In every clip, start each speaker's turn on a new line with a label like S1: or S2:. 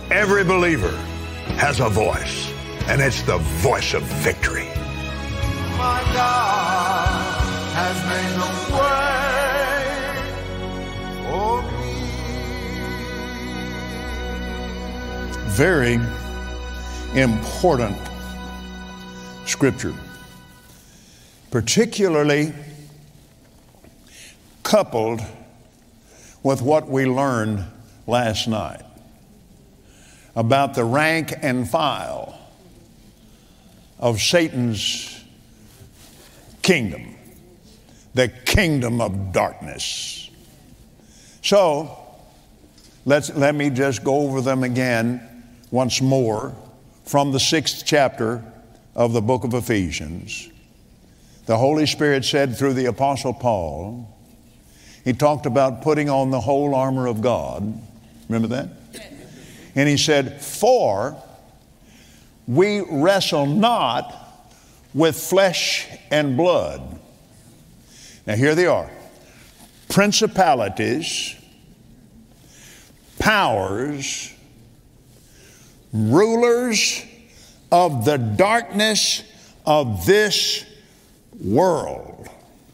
S1: Every believer has a voice, and it's the voice of victory.
S2: My God has made a way for me.
S3: Very important scripture, particularly coupled with what we learned last night about the rank and file of Satan's kingdom, the kingdom of darkness. So, let me just go over them again once more from the 6th chapter of the book of Ephesians. The Holy Spirit said through the Apostle Paul, he talked about putting on the whole armor of God. Remember that? And he said, for we wrestle not with flesh and blood. Now here they are. Principalities, powers, rulers of the darkness of this world.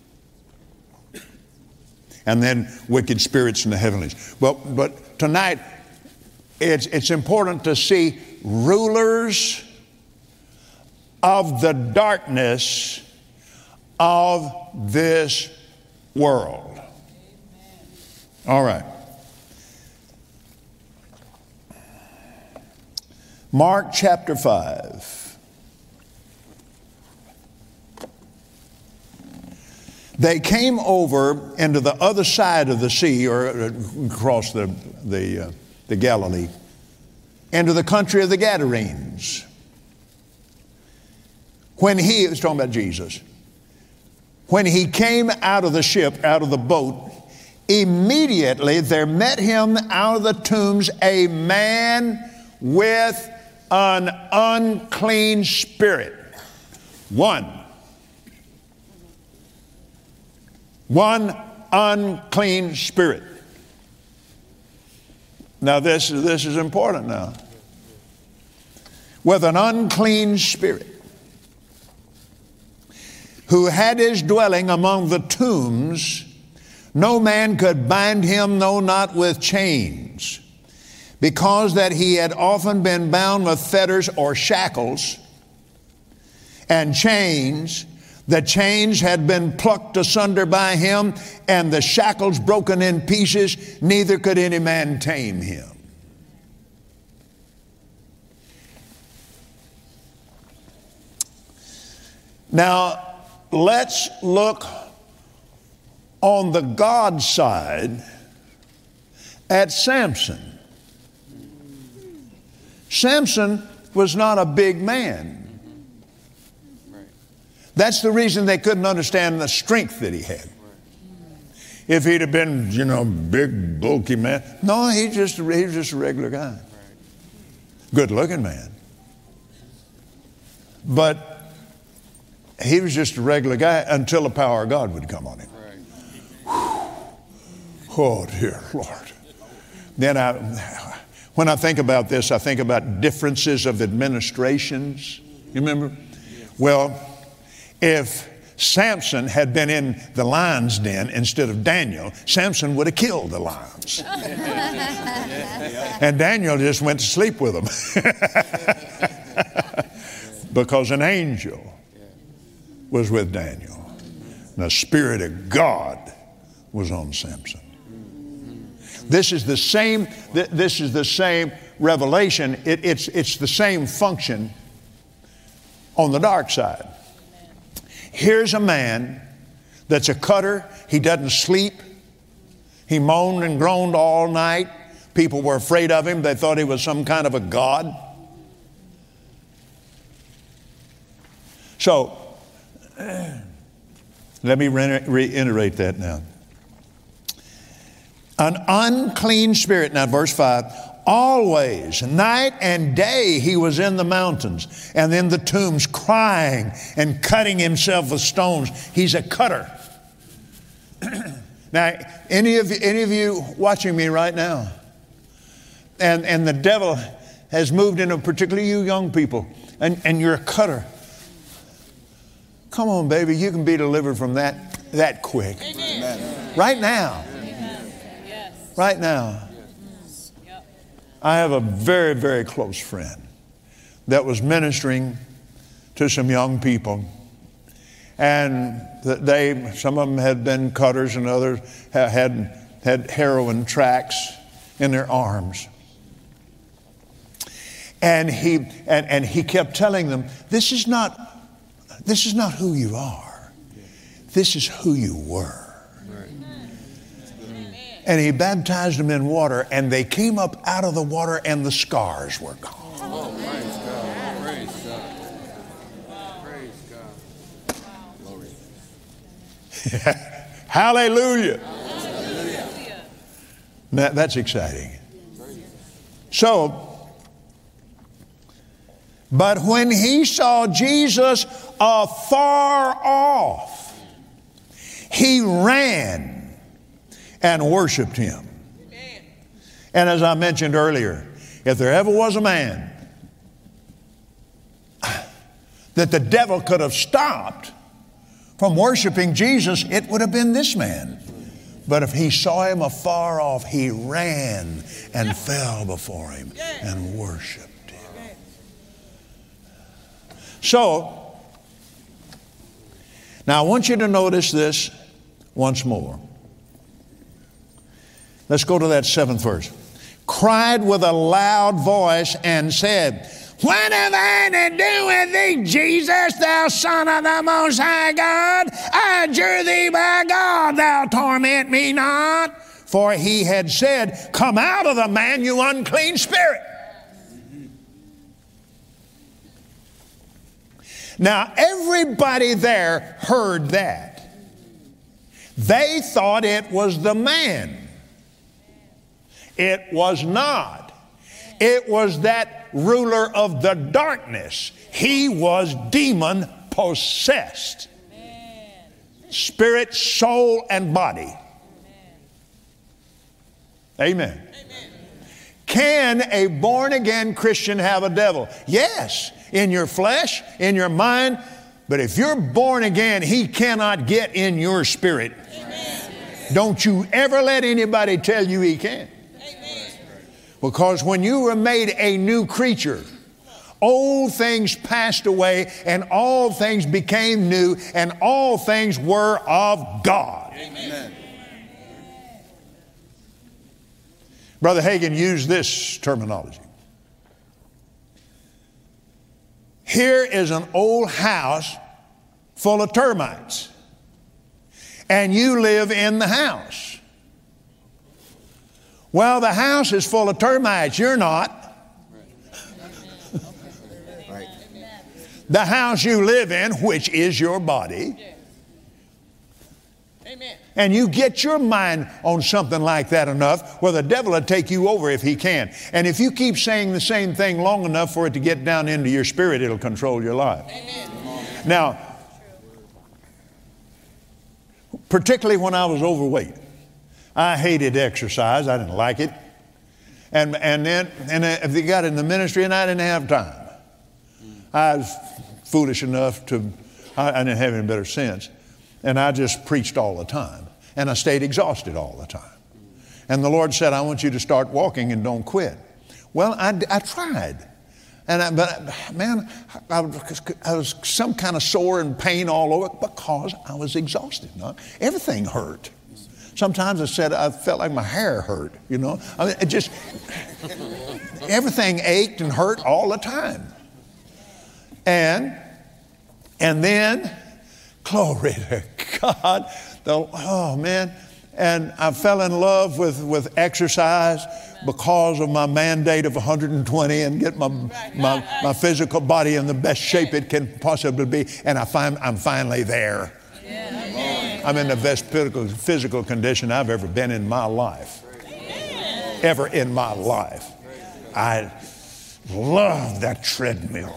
S3: And then wicked spirits in the heavenlies. Well, but tonight, it's important to see rulers of the darkness of this world. All right. Mark chapter 5. They came over into the other side of the sea, or across the Galilee, into the country of the Gadarenes. When he was talking about Jesus, when he came out of the ship, out of the boat, immediately there met him out of the tombs a man with an unclean spirit. One unclean spirit. Now this is important now. With an unclean spirit, who had his dwelling among the tombs, no man could bind him, no, not with chains, because that he had often been bound with fetters or shackles and chains. The chains had been plucked asunder by him, and the shackles broken in pieces, neither could any man tame him. Now, let's look on the God side at Samson. Samson was not a big man. That's the reason they couldn't understand the strength that he had. If he'd have been, big, bulky man. No, he was just a regular guy. Good looking man. But he was just a regular guy until the power of God would come on him. Oh, dear Lord. Then when I think about this, I think about differences of administrations. You remember? Well, if Samson had been in the lion's den instead of Daniel, Samson would have killed the lions. And Daniel just went to sleep with them. Because an angel was with Daniel. And the Spirit of God was on Samson. This is the same revelation. It's the same function on the dark side. Here's a man that's a cutter. He doesn't sleep. He moaned and groaned all night. People were afraid of him. They thought he was some kind of a god. So, let me reiterate that now. An unclean spirit, now verse 5, always, night and day, he was in the mountains and in the tombs crying and cutting himself with stones. He's a cutter. Now, any of you watching me right now, and the devil has moved into, particularly you young people, and you're a cutter. Come on, baby, you can be delivered from that quick.
S4: Amen.
S3: Right now.
S4: Amen. Yes.
S3: Right now.
S4: Yes. Yep.
S3: I have a very, very close friend that was ministering to some young people. And some of them had been cutters and others had heroin tracks in their arms. And he kept telling them, this is not who you are. This is who you were. And he baptized them in water, and they came up out of the water, and the scars were gone.
S5: Oh, praise God. Praise God. Praise God. Glory.
S3: Hallelujah. That's exciting. So, but when he saw Jesus afar off, he ran and worshiped him. And as I mentioned earlier, if there ever was a man that the devil could have stopped from worshiping Jesus, it would have been this man. But if he saw him afar off, he ran and fell before him and worshiped him. So, now I want you to notice this once more. Let's go to that 7th verse. Cried with a loud voice and said, what have I to do with thee, Jesus, thou Son of the Most High God? I adjure thee by God, thou torment me not. For he had said, come out of the man, you unclean spirit. Now, everybody there heard that. They thought it was the man. It was not. It was that ruler of the darkness. He was demon possessed. Spirit, soul, and body. Amen. Can a born-again Christian have a devil? Yes, in your flesh, in your mind. But if you're born again, he cannot get in your spirit. Amen. Don't you ever let anybody tell you he can. Amen. Because when you were made a new creature, old things passed away and all things became new and all things were of God. Amen. Brother Hagin used this terminology. Here is an old house full of termites, and you live in the house. Well, the house is full of termites. You're not.
S5: Right.
S3: The house you live in, which is your body.
S4: Amen.
S3: And you get your mind on something like that enough, well, the devil will take you over if he can. And if you keep saying the same thing long enough for it to get down into your spirit, it'll control your life.
S4: Amen.
S3: Now, particularly when I was overweight, I hated exercise. I didn't like it. And if they got in the ministry and I didn't have time, I was foolish enough I didn't have any better sense. And I just preached all the time. And I stayed exhausted all the time. And the Lord said, I want you to start walking and don't quit. Well, I tried. But I was some kind of sore and pain all over because I was exhausted. Everything hurt. Sometimes I felt like my hair hurt, I mean, it just, everything ached and hurt all the time. And then, glory to God. Oh, man. And I fell in love with exercise because of my mandate of 120 and get my physical body in the best shape it can possibly be. And I'm finally there. I'm in the best physical condition I've ever been in my life. Ever in my life. I love that treadmill.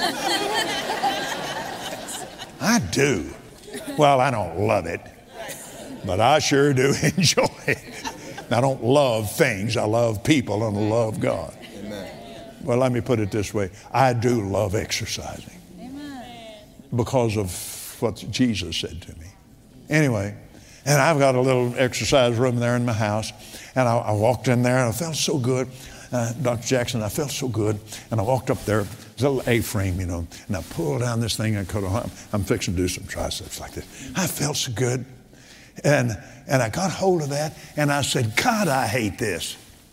S3: I do. Well, I don't love it, but I sure do enjoy it. I don't love things. I love people and I love God.
S5: Amen.
S3: Well, let me put it this way. I do love exercising because of what Jesus said to me. Anyway, and I've got a little exercise room there in my house. And I walked in there and I felt so good. Dr. Jackson, I felt so good. And I walked up there, it's a little A-frame, and I pulled down this thing. I'm fixing to do some triceps like this. I felt so good. And I got hold of that and I said, God, I hate this.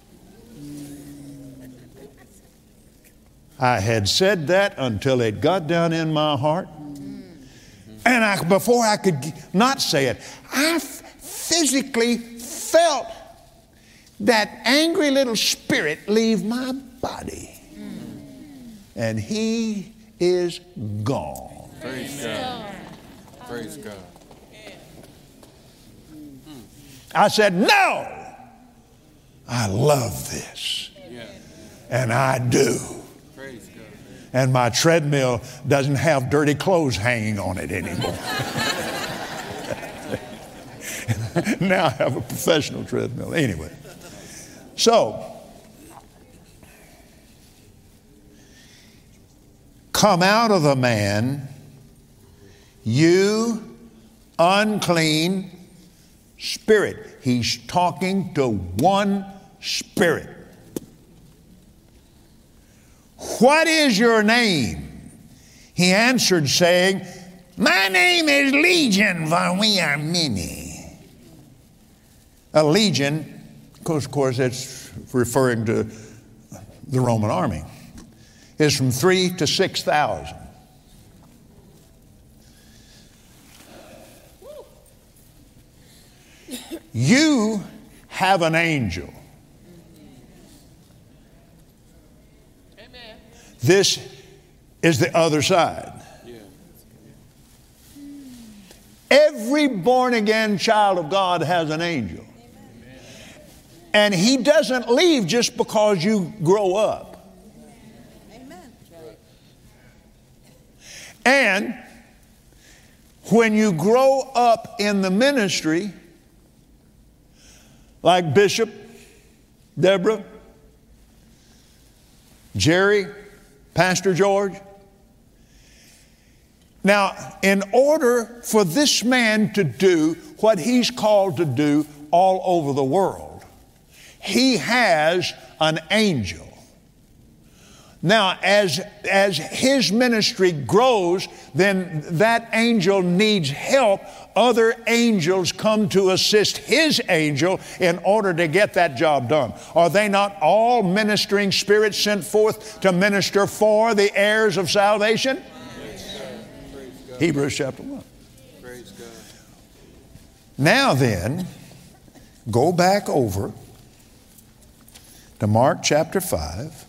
S3: I had said that until it got down in my heart. And before I could not say it, I physically felt that angry little spirit leave my body. And he is gone.
S5: Praise God. Praise God.
S3: I said, no, I love this.
S5: Yeah.
S3: And I do.
S5: Praise God.
S3: And my treadmill doesn't have dirty clothes hanging on it anymore. Now I have a professional treadmill. Anyway, so come out of the man, you unclean spirit. He's talking to one spirit. What is your name? He answered, saying, my name is Legion, for we are many. A legion, of course, it's referring to the Roman army, is from 3,000 to 6,000. You have an angel.
S5: Amen.
S3: This is the other side.
S5: Yeah.
S3: Every born-again child of God has an angel. And he doesn't leave just because you grow up.
S4: Amen.
S3: And when you grow up in the ministry, like Bishop, Deborah, Jerry, Pastor George. Now, in order for this man to do what he's called to do all over the world, he has an angel. Now, as his ministry grows, then that angel needs help. Other angels come to assist his angel in order to get that job done. Are they not all ministering spirits sent forth to minister for the heirs of salvation? Hebrews chapter 1.
S5: Praise God.
S3: Now then, go back over to Mark chapter 5.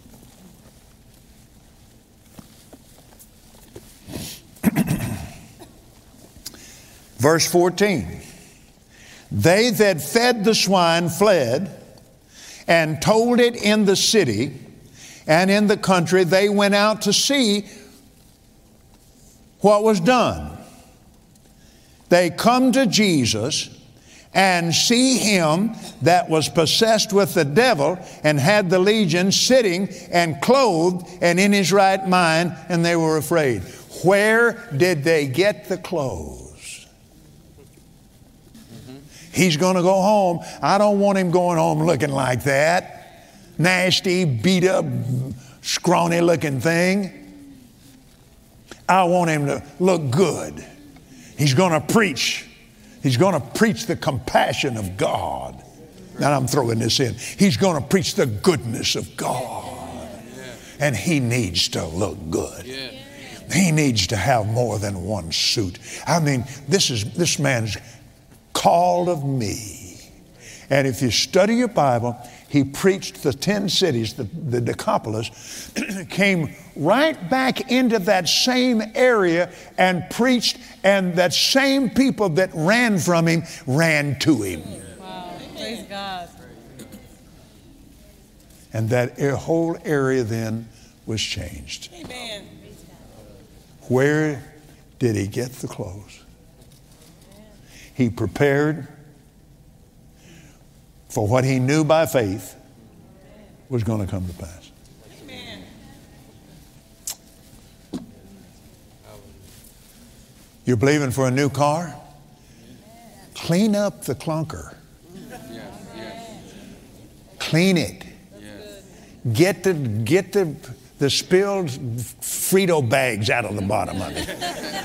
S3: Verse 14. They that fed the swine fled and told it in the city and in the country. They went out to see what was done. They come to Jesus and see him that was possessed with the devil and had the legion sitting and clothed and in his right mind, and they were afraid. Where did they get the clothes? He's going to go home. I don't want him going home looking like that. Nasty, beat up, scrawny looking thing. I want him to look good. He's going to preach. He's going to preach the compassion of God. Now I'm throwing this in. He's going to preach the goodness of God. And he needs to look good. He needs to have more than one suit. I mean, this man's called of me. And if you study your Bible, he preached the 10 cities, the Decapolis, came right back into that same area and preached, and that same people that ran from him ran to him.
S4: Wow. Praise God.
S3: And that whole area then was changed.
S4: Amen.
S3: Where did he get the clothes? He prepared for what he knew by faith was going to come to pass. You're believing for a new car? Clean up the clunker.
S5: Yes. Yes.
S3: Clean it.
S5: Yes.
S3: Get the spilled Frito bags out of the bottom of it.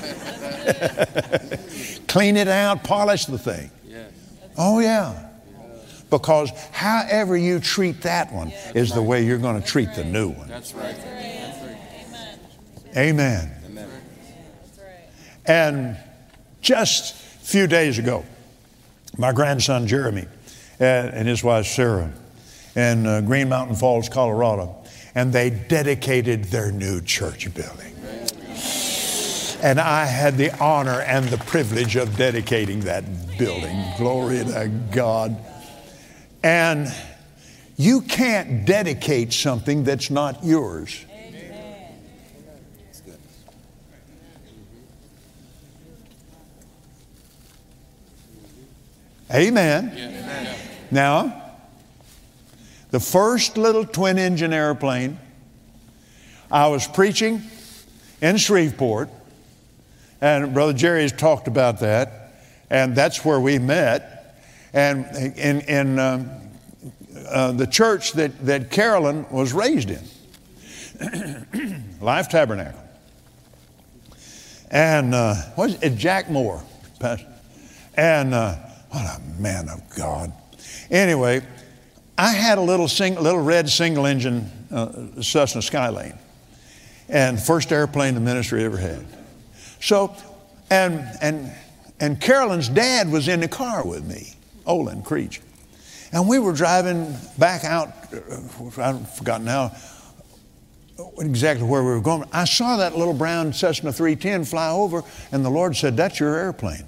S3: Clean it out, polish the thing.
S5: Yes.
S3: Oh, yeah. Because however you treat that one is the way you're going to treat the new one.
S5: That's right.
S3: Amen.
S5: Amen.
S3: And just a few days ago, my grandson Jeremy and his wife Sarah in Green Mountain Falls, Colorado, and they dedicated their new church building. And I had the honor and the privilege of dedicating that building. Glory to God. And you can't dedicate something that's not yours. Amen.
S5: Amen.
S3: Now, the first little twin-engine airplane, I was preaching in Shreveport, and Brother Jerry has talked about that, and that's where we met. And in the church that Carolyn was raised in, Life Tabernacle. And what is it? Jack Moore, Pastor. And what a man of God. Anyway, I had a little red single-engine Cessna Skylane, and first airplane the ministry ever had. So, and Carolyn's dad was in the car with me, Olin Creech, and we were driving back out. I've forgotten now exactly where we were going. I saw that little brown Cessna 310 fly over, and the Lord said, "That's your airplane."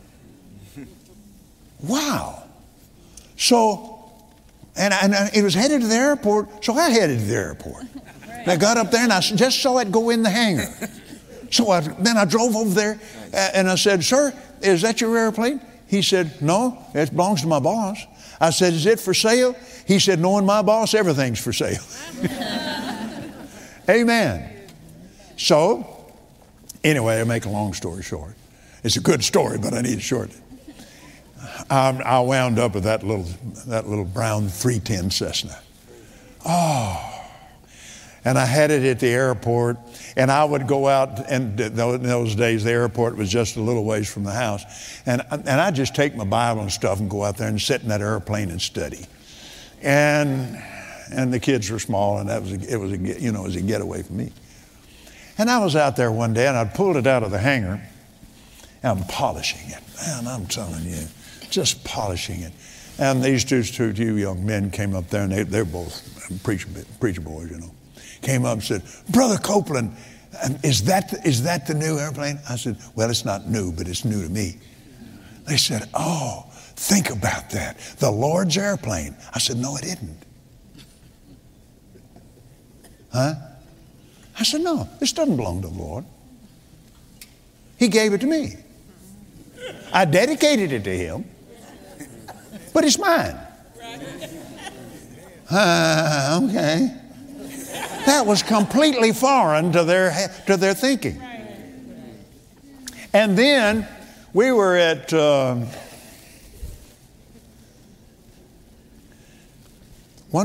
S3: Wow. So, and it was headed to the airport, so I headed to the airport. And I got up there and I just saw it go in the hangar. So then I drove over there and I said, "Sir, is that your airplane?" He said, "No, it belongs to my boss." I said, "Is it for sale?" He said, "Knowing my boss, everything's for sale." Amen. So, anyway, I make a long story short. It's a good story, but I need it shortened. I wound up with that little brown 310 Cessna. Oh, and I had it at the airport, and I would go out, and in those days the airport was just a little ways from the house, and I'd just take my Bible and stuff and go out there and sit in that airplane and study, and the kids were small, and it was a getaway for me. And I was out there one day, and I'd pulled it out of the hangar, and I'm polishing it, man. I'm telling you. Just polishing it. And these two young men came up there, and they're both preacher boys, you know. Came up and said, "Brother Copeland, is that the new airplane?" I said, "Well, it's not new, but it's new to me." They said, "Oh, think about that. The Lord's airplane." I said, "No, it isn't." Huh? I said, "No, this doesn't belong to the Lord. He gave it to me. I dedicated it to Him, but it's mine." Okay. That was completely foreign to their thinking. And then we were at one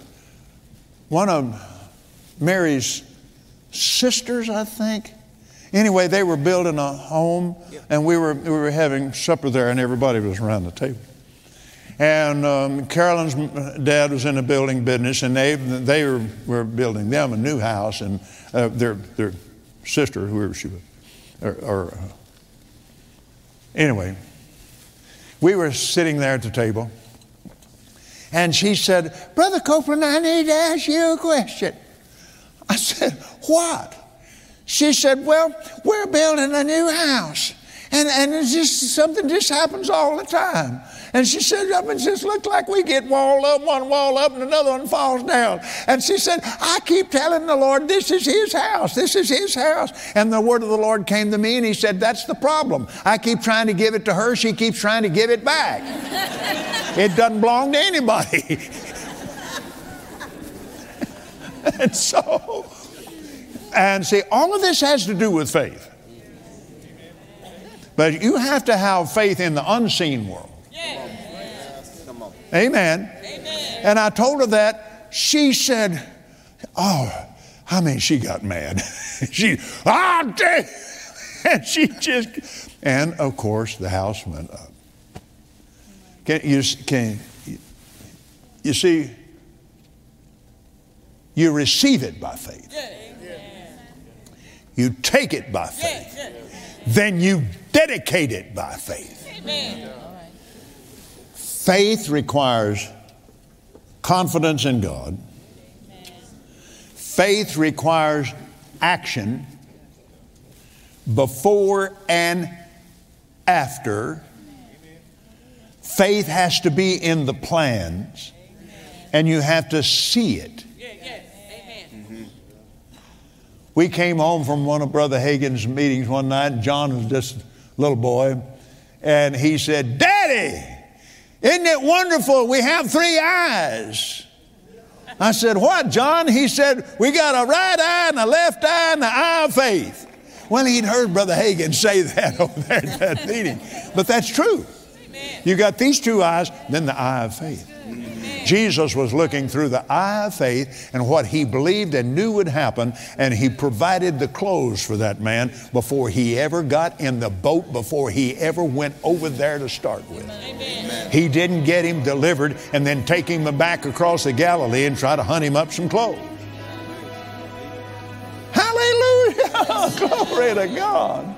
S3: of Mary's sisters, I think. Anyway, they were building a home, and we were having supper there, and everybody was around the table. And Carolyn's dad was in the building business, and they were building them a new house, and their sister, whoever she was, anyway, we were sitting there at the table, and she said, "Brother Copeland, I need to ask you a question." I said, "What?" She said, "Well, we're building a new house, and it's just something just happens all the time." And she said, "It just looks like we get one wall up and another one falls down." And she said, "I keep telling the Lord, this is His house. This is His house." And the word of the Lord came to me, and He said, "That's the problem. I keep trying to give it to her. She keeps trying to give it back. It doesn't belong to anybody." And see, all of this has to do with faith. But you have to have faith in the unseen world.
S5: Come on.
S3: Amen. And I told her that. She said, oh, I mean, she got mad. She, damn. And she just, and of course the house went up. Can you see, you receive it by faith. You take it by faith. Then you dedicate it by faith. Faith requires confidence in God. Faith requires action before and after. Faith has to be in the plans, and you have to see it. We came home from one of Brother Hagin's meetings one night, and John was just a little boy, and he said, Daddy, isn't it wonderful we have 3 eyes? I said, what, John? He said, we got a right eye and a left eye and the eye of faith. Well, he'd heard Brother Hagin say that over there at that meeting. But that's true. You got these 2 eyes, then the eye of faith. Jesus was looking through the eye of faith and what he believed and knew would happen, and he provided the clothes for that man before he ever got in the boat, before he ever went over there to start with. Amen. He didn't get him delivered and then take him back across the Galilee and try to hunt him up some clothes. Hallelujah! Glory to God.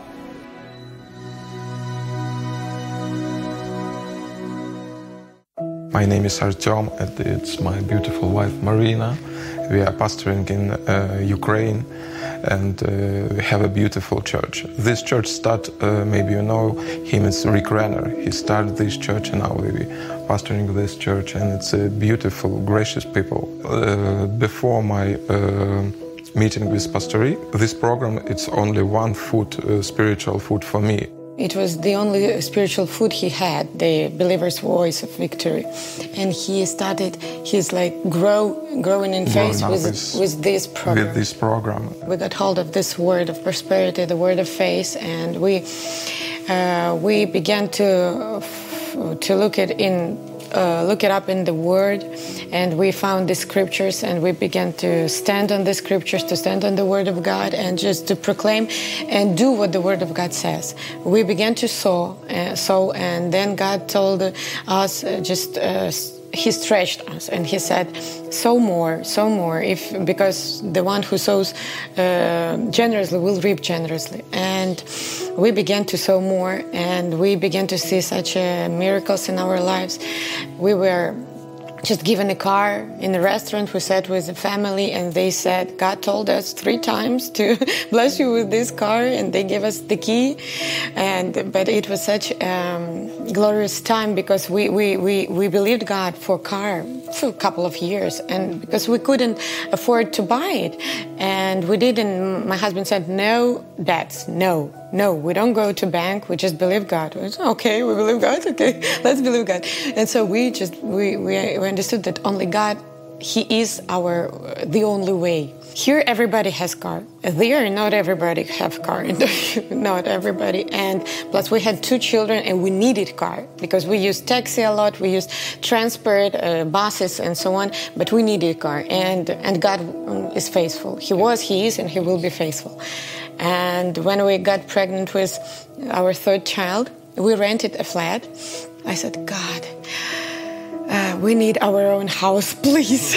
S6: My name is Artyom, and it's my beautiful wife Marina. We are pastoring in Ukraine, and we have a beautiful church. This church maybe you know him, it's Rick Renner. He started this church, and now we're pastoring this church, and it's a beautiful, gracious people. Before my meeting with Pastor Rick, this program, it's only one food, spiritual food for me.
S7: It was the only spiritual food he had, the believer's voice of victory. And he started, growing in faith with this program.
S6: With this program.
S7: We got hold of this word of prosperity, the word of faith, and we began to look it up in the Word, and we found the Scriptures, and we began to stand on the Scriptures, to stand on the Word of God, and just to proclaim and do what the Word of God says. We began to sow, and then God told us He stretched us, and He said, sow more, because the one who sows generously will reap generously. And we began to sow more, and we began to see such miracles in our lives. We were just given a car in a restaurant. We sat with the family, and they said, God told us 3 times to bless you with this car, and they gave us the key. But it was such a glorious time, because we believed God for a car for a couple of years, and because we couldn't afford to buy it. And we didn't. My husband said, no debts, no, we don't go to bank, we just believe God. We said, okay, we believe God, okay, let's believe God. And so we understood that only God, He is the only way. Here everybody has car. There not everybody have car. Not everybody. And plus we had 2 children, and we needed car because we used taxi a lot, we used transport, buses and so on, but we needed car. And God is faithful. He was, He is, and He will be faithful. And when we got pregnant with our 3rd child, we rented a flat. I said, God, we need our own house, please.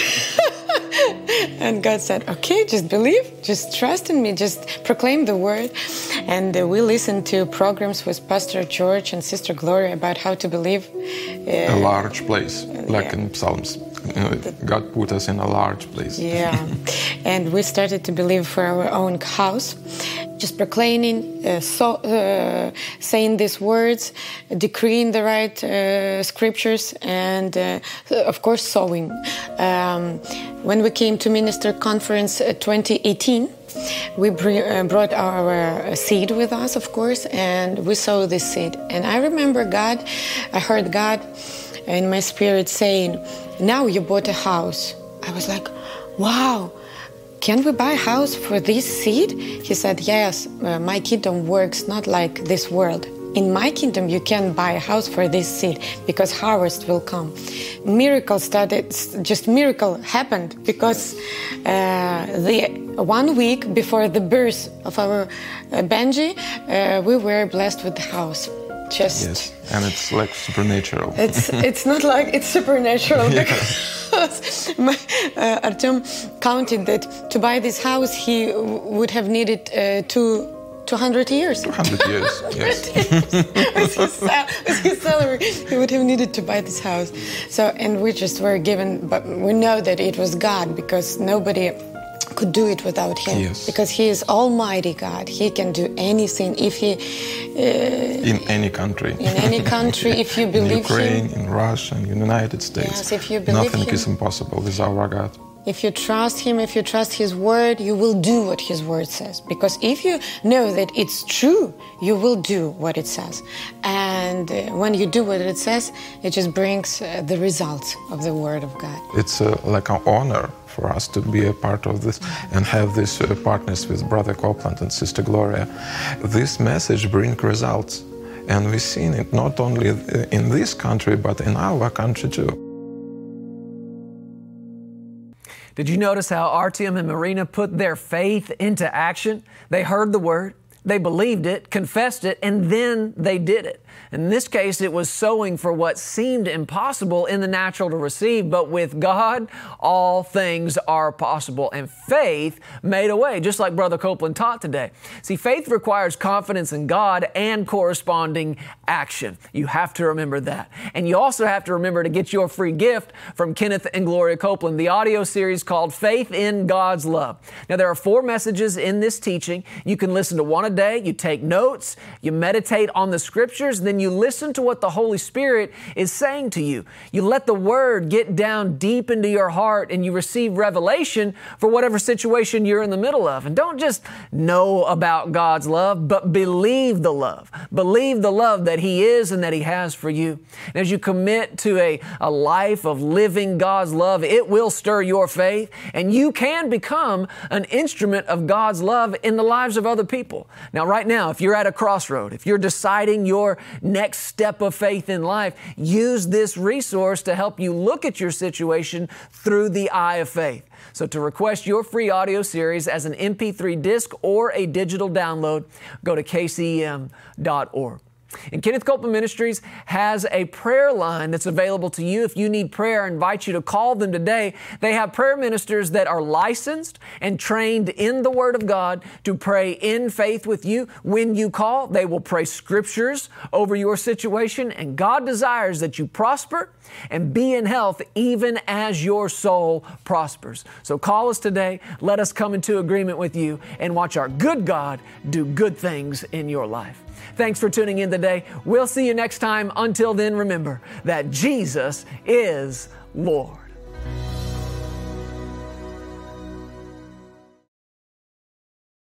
S7: And God said, okay, just believe, just trust in me, just proclaim the word. And we listened to programs with Pastor George and Sister Gloria about how to believe.
S6: A large place, like in Psalms. God put us in a large place.
S7: Yeah. And we started to believe for our own house, just proclaiming, saying these words, decreeing the right scriptures, and of course sowing. When we came to Minister Conference 2018, we brought our seed with us, of course, and we sowed this seed. And I remember I heard God in my spirit saying, now you bought a house. I was like, wow, can we buy a house for this seed? He said, yes, my kingdom works not like this world. in my kingdom you can buy a house for this seed because harvest will come. Miracle happened because the 1 week before the birth of our Benji, we were blessed with the house.
S6: Yes, and it's like supernatural.
S7: It's not like it's supernatural because Artem counted that to buy this house he would have needed 200 years.
S6: 200 years, yes.
S7: With his salary, he would have needed to buy this house. So, and we just were given, but we know that it was God because nobody could do it without Him.
S6: Yes.
S7: Because He is Almighty God. He can do anything if He...
S6: in any country.
S7: In any country, if you believe
S6: in Ukraine,
S7: Him.
S6: In Russia, in the United States.
S7: Yes, if you believe
S6: Nothing
S7: Him.
S6: is impossible with our God.
S7: If you trust Him, if you trust His Word, you will do what His Word says. Because if you know that it's true, you will do what it says. And when you do what it says, it just brings the results of the Word of God.
S6: It's like an honor for us to be a part of this and have these partners with Brother Copeland and Sister Gloria. This message brings results. And we've seen it not only in this country, but in our country too.
S8: Did you notice how Artyom and Marina put their faith into action? They heard the word, they believed it, confessed it, and then they did it. In this case, it was sowing for what seemed impossible in the natural to receive, but with God, all things are possible. And faith made a way, just like Brother Copeland taught today. See, faith requires confidence in God and corresponding action. You have to remember that. And you also have to remember to get your free gift from Kenneth and Gloria Copeland, the audio series called Faith in God's Love. Now, there are 4 messages in this teaching. You can listen to one a day, you take notes, you meditate on the scriptures, then you listen to what the Holy Spirit is saying to you. You let the Word get down deep into your heart and you receive revelation for whatever situation you're in the middle of. And don't just know about God's love, but believe the love. Believe the love that He is and that He has for you. And as you commit to a life of living God's love, it will stir your faith and you can become an instrument of God's love in the lives of other people. Now, right now, if you're at a crossroad, if you're deciding your next step of faith in life, use this resource to help you look at your situation through the eye of faith. So to request your free audio series as an MP3 disc or a digital download, go to kcem.org. And Kenneth Copeland Ministries has a prayer line that's available to you. If you need prayer, I invite you to call them today. They have prayer ministers that are licensed and trained in the Word of God to pray in faith with you. When you call, they will pray scriptures over your situation, and God desires that you prosper and be in health even as your soul prospers. So call us today. Let us come into agreement with you and watch our good God do good things in your life. Thanks for tuning in today. We'll see you next time. Until then, remember that Jesus is Lord.